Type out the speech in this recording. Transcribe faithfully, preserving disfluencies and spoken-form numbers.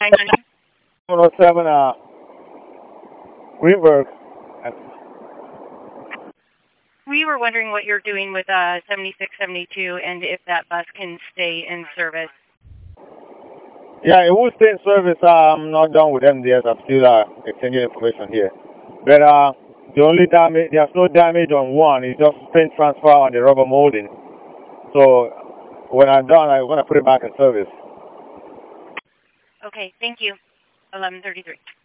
one oh seven uh, Greenberg. We were wondering what you're doing with uh, seventy-six seventy-two and if that bus can stay in service. Yeah, it will stay in service. Uh, I'm not done with M D S. I'm still uh, exchanging information here. But uh, the only damage, there's no damage on one. It's just paint transfer on the rubber molding. So when I'm done, I'm going to put it back in service. Okay, thank you. eleven thirty-three.